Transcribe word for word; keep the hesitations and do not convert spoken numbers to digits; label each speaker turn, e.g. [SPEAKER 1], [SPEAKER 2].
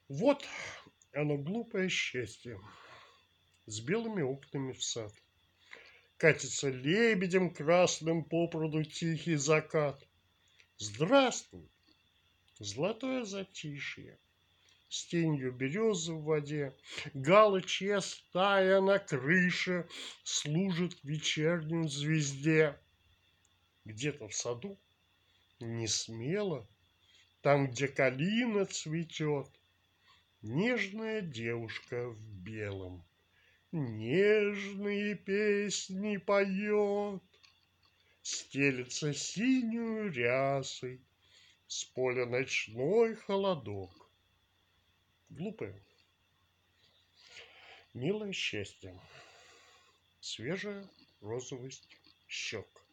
[SPEAKER 1] Вот оно, глупое счастье, с белыми окнами в сад. Катится лебедем красным по пруду тихий закат. Здравствуй, золотое затишье, с тенью березы в воде. Галочья стая на крыше служит вечерней звезде. Где-то в саду, не смело, там, где калина цветет, нежная девушка в белом нежные песни поет. Стелется синюю рясой с поля ночной холодок. Глупое, милое счастье, свежая розовость щек.